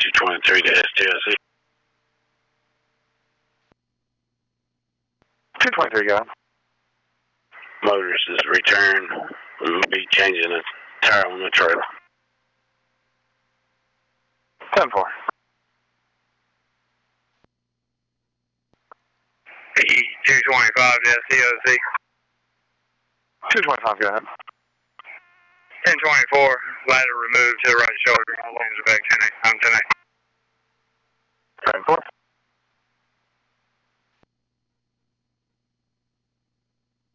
223 to STLC. 223, go ahead. Motorist is returned. We'll be changing the tire on the trailer. 10-4. 225 to STLC. 225, go ahead. 1024, ladder removed to the right shoulder. All lanes are back 10-8. I'm 10-8. 10-4.